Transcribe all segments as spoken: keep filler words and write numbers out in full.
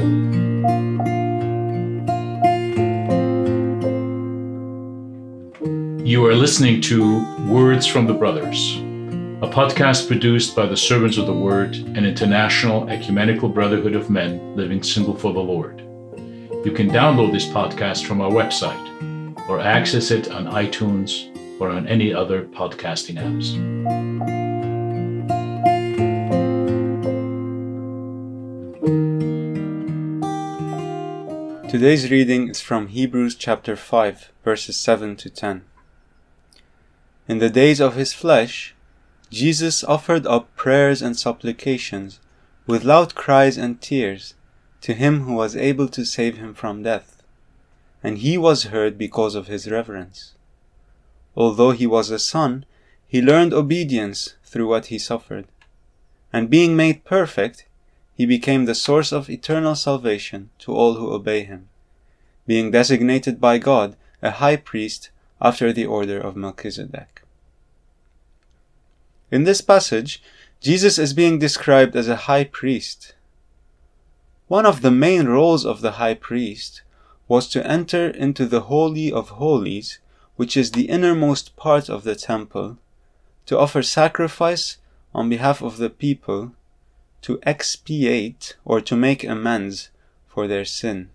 You are listening to Words from the Brothers, a podcast produced by the Servants of the Word, an international ecumenical brotherhood of men living single for the Lord. You can download this podcast from our website or access it on iTunes or on any other podcasting apps. Today's reading is from Hebrews chapter five, verses seven to ten. In the days of his flesh, Jesus offered up prayers and supplications with loud cries and tears to him who was able to save him from death, and he was heard because of his reverence. Although he was a son, he learned obedience through what he suffered, and being made perfect, he became the source of eternal salvation to all who obey him, being designated by God a high priest after the order of Melchizedek. In this passage, Jesus is being described as a high priest. One of the main roles of the high priest was to enter into the Holy of Holies, which is the innermost part of the temple, to offer sacrifice on behalf of the people, to expiate or to make amends for their sin.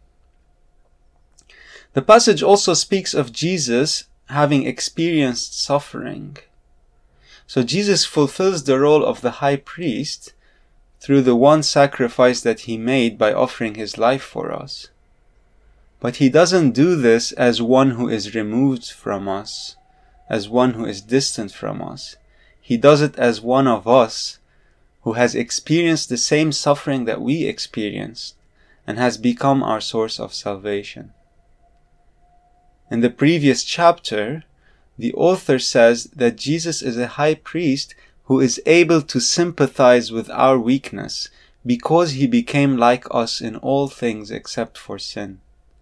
The passage also speaks of Jesus having experienced suffering. So Jesus fulfills the role of the high priest through the one sacrifice that he made by offering his life for us. But he doesn't do this as one who is removed from us, as one who is distant from us. He does it as one of us who has experienced the same suffering that we experienced and has become our source of salvation. In the previous chapter, the author says that Jesus is a high priest who is able to sympathize with our weakness because he became like us in all things except for sin.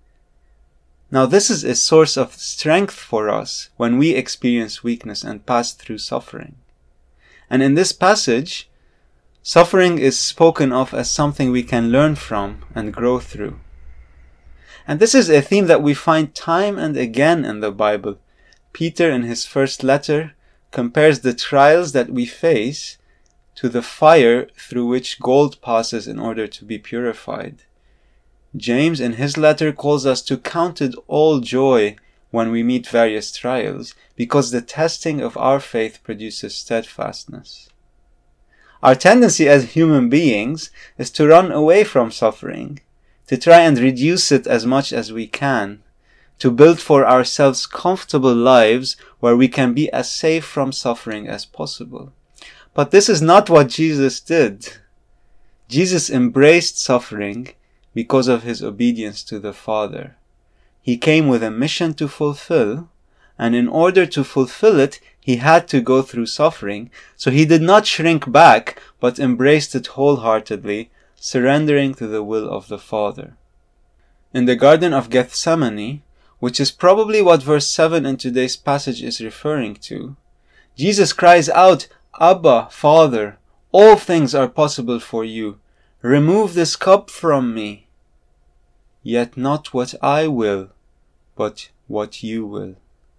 Now this is a source of strength for us when we experience weakness and pass through suffering. And in this passage, suffering is spoken of as something we can learn from and grow through. And this is a theme that we find time and again in the Bible. Peter, in his first letter, compares the trials that we face to the fire through which gold passes in order to be purified. James, in his letter, calls us to count it all joy when we meet various trials, because the testing of our faith produces steadfastness. Our tendency as human beings is to run away from suffering, to try and reduce it as much as we can, to build for ourselves comfortable lives where we can be as safe from suffering as possible. But this is not what Jesus did. Jesus embraced suffering because of his obedience to the Father. He came with a mission to fulfill, and in order to fulfill it, he had to go through suffering, so he did not shrink back, but embraced it wholeheartedly, surrendering to the will of the Father. In the Garden of Gethsemane, which is probably what verse seven in today's passage is referring to, Jesus cries out, "Abba, Father, all things are possible for you. Remove this cup from me. Yet not what I will, but what you will."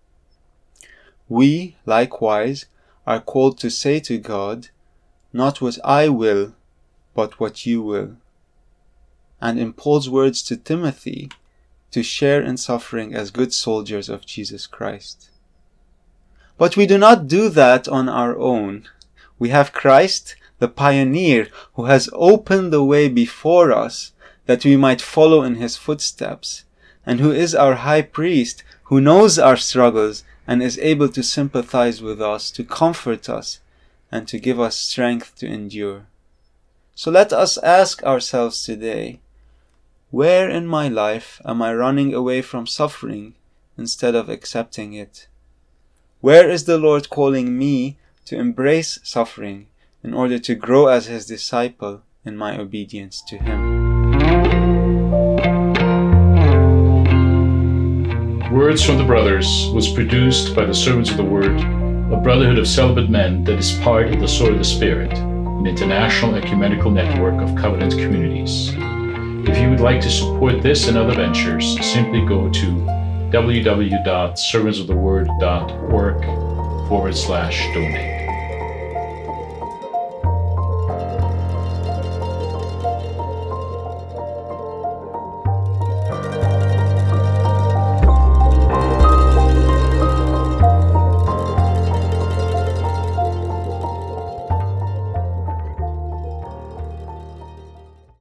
We, likewise, are called to say to God, "Not what I will, but what you will." And in Paul's words to Timothy, to share in suffering as good soldiers of Jesus Christ. But we do not do that on our own. We have Christ, the pioneer, who has opened the way before us that we might follow in his footsteps, and who is our high priest, who knows our struggles and is able to sympathize with us, to comfort us, and to give us strength to endure. So let us ask ourselves today, where in my life am I running away from suffering instead of accepting it? Where is the Lord calling me to embrace suffering in order to grow as his disciple in my obedience to him? Words from the Brothers was produced by the Servants of the Word, a brotherhood of celibate men that is part of the Sword of the Spirit, an international ecumenical network of covenant communities. If you would would like to support this and other ventures, simply go to w w w dot servants of the word dot org forward slash donate.